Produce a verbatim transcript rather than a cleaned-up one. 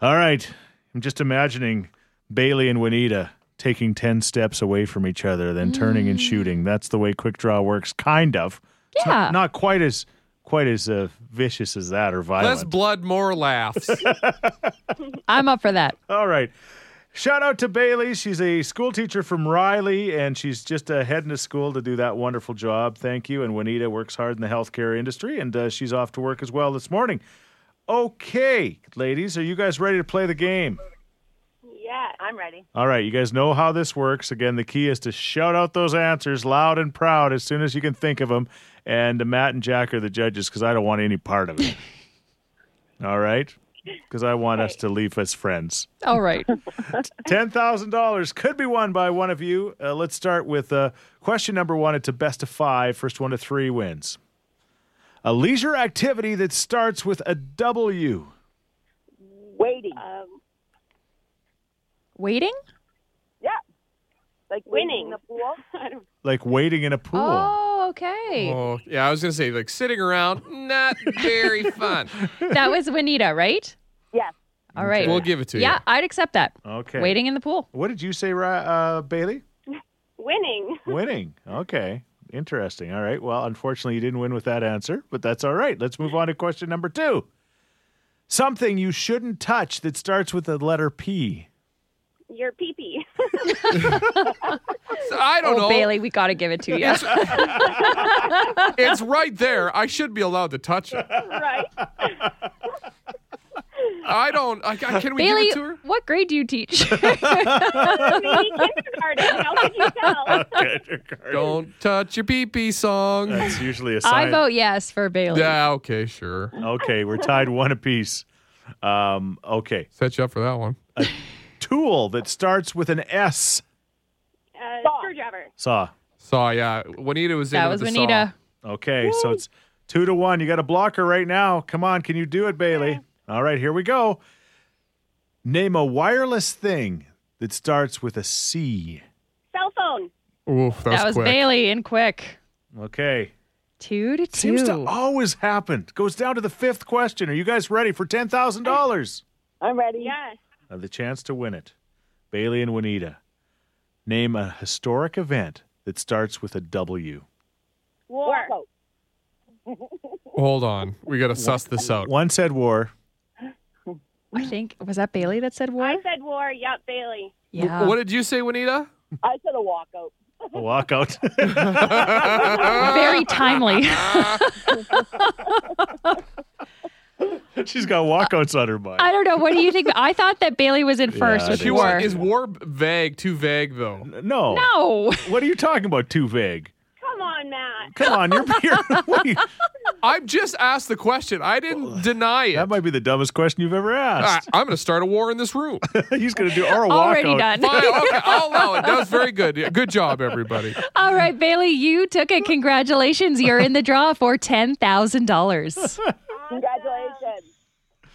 All right. I'm just imagining Bailey and Juanita taking ten steps away from each other, then turning and shooting. That's the way quick draw works, kind of. It's Yeah. Not, not quite as quite as uh, vicious as that or violent. Less blood, more laughs. I'm up for that. All right. Shout out to Bailey. She's a school teacher from Riley, and she's just uh, heading to school to do that wonderful job. Thank you. And Juanita works hard in the healthcare industry, and uh, she's off to work as well this morning. Okay, ladies, are you guys ready to play the game? Yeah, I'm ready. All right, you guys know how this works. Again, the key is to shout out those answers loud and proud as soon as you can think of them. And uh, Matt and Jack are the judges because I don't want any part of it. All right? Because I want us to leave as friends. All right. ten thousand dollars could be won by one of you. Uh, let's start with uh, question number one. It's a best of five. First one to three wins. A leisure activity that starts with a W. Waiting. Um, Waiting? yeah. Like winning. The pool. I don't Like wading in a pool. Oh, okay. Oh, yeah, I was going to say, like, sitting around, not very fun. That was Juanita, right? Yes. All right. We'll give it to you. Yeah, I'd accept that. Okay. Waiting in the pool. What did you say, Ra- uh, Bailey? Winning. Winning. Okay. Interesting. All right. Well, unfortunately, you didn't win with that answer, but that's all right. Let's move on to question number two. Something you shouldn't touch that starts with the letter P. Your pee-pee. I don't Oh, know. Bailey, we got to give it to you. It's right there. I should be allowed to touch it. Right. I don't. I, I- can we Bailey, give it to her? what grade do you teach? Maybe kindergarten. How could you tell? Don't touch your pee-pee song. That's usually a I sign. vote yes for Bailey. Yeah, okay, sure. Okay, we're tied one apiece. Um, okay. Set you up for that one. Tool that starts with an S. Uh, screwdriver. Saw. Saw, yeah. Juanita was in That with was the Juanita. Okay, so it's two to one. You got a blocker right now. Come on, can you do it, Bailey? All right, here we go. Name a wireless thing that starts with a C. Cell phone. saw. Oof, that, That was quick. Bailey and quick. Okay. Two to two. Seems to always happen. Goes down to the fifth question. Are you guys ready for ten thousand dollars? I'm ready. Yes. Uh, the chance to win it. Bailey and Juanita. Name a historic event that starts with a W. War. Hold on. We got to suss this out. One said war. I think, was that Bailey that said war? I said war. Yep, Bailey. Yeah. What did you say, Juanita? I said a walkout. A walkout. Very timely. She's got walkouts on her mind. I don't know. What do you think? I thought that Bailey was in first Yeah, with I She think war. was, is war vague? Too vague, though. No. No. What are you talking about? Too vague. Come on, Matt. Come on, you're, you're what are you, I've just asked the question. I didn't deny it. that might be the dumbest question you've ever I, asked. I'm going to start a war in this room. He's going to do or a Already walkout. done. Fine, okay, I'll allow it. That was very good. Yeah, good job, everybody. All right, Bailey, you took it. Congratulations. You're in the draw for ten thousand dollars. Congratulations.